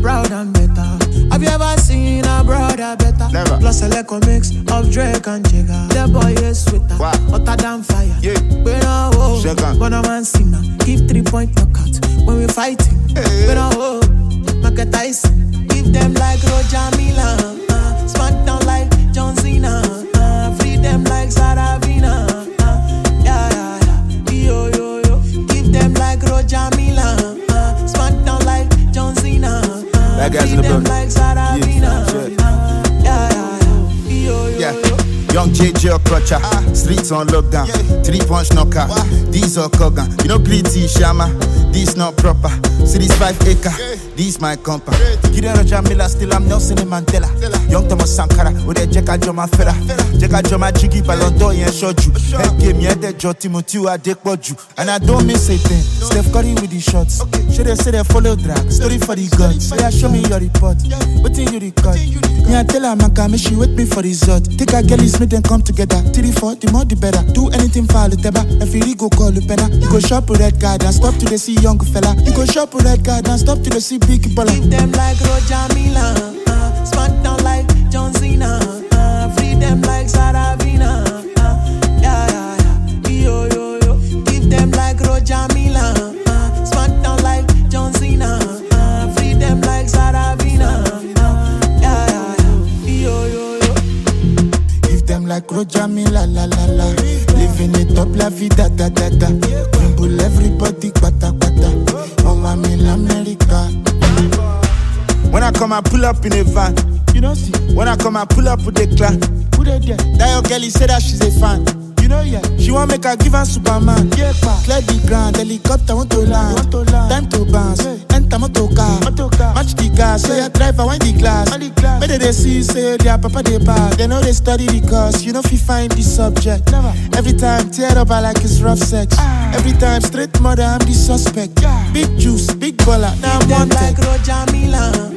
proud and better. Have you ever seen a brother better? Never. Plus a little mix of Drake and Jigga. The boy is sweeter, hotter than fire. Yeah. We don't hold, but a man sinner. Give 3-point knockout when we fighting. We don't hold, Mike Tyson. Give them like Roger Mila. Smack down like John Cena. Free them like Saravina. Yeah. Yo. Give them like Roger Mila. Smack down like John Cena. That guy's in the building. Like Saravina. Yeah. Young JJ Okocha, streets on lockdown, 3-punch knocker, these are Kogan. You know pretty Shama, this not proper. See this 5 acre, this my compa. Gideon Roger Miller, still I'm Nelson Mandela. Young Thomas Sankara, with a Jeka Joma Fera. Jeka Joma Jiggy Ballon d'Or and showed you. Head game, yeah, the Joe Timothy, I dekwoju. And I don't miss a thing. Steph Curry with the shots. Should they say they follow drag? Story for the gods. So yeah, show me your report. What did you record? Yeah, tell her, man, come, she wait me for result. Take a girl, Smith and come together. 3-4, the more the better. Do anything for the teba. If you go call the penna, you go shop with red card and stop till they see young fella. You go shop with red card and stop till they see big baller. Give them like Roger Mila. Smack down like John Cena. Free them like Saravina. Yeah. Yo. Give them like Roger Mila. Smack down like John Cena. Free them like Saravina. Yeah. Yo. Give them like Roger Mila, la. Living it up, la vida, da. Crumble everybody, pata. Oh, my Mila, America. When I come, I pull up in a van. You know, see. When I come, I pull up with the clan. Who they there? That your girl, he said that she's a fan. You know, yeah. She want make her give her Superman. Yeah, pa. Clear the ground, helicopter want to land. Time to bounce, enter motor car. Match the gas, so your driver wind the glass. Make they see, say their papa they pass. They know they study the course, you know if you find the subject. Never. Every time, tear up, I like it's rough sex. Every time, straight mother, I'm the suspect. Big juice, big baller, now I'm them wanted. like Roger Mila.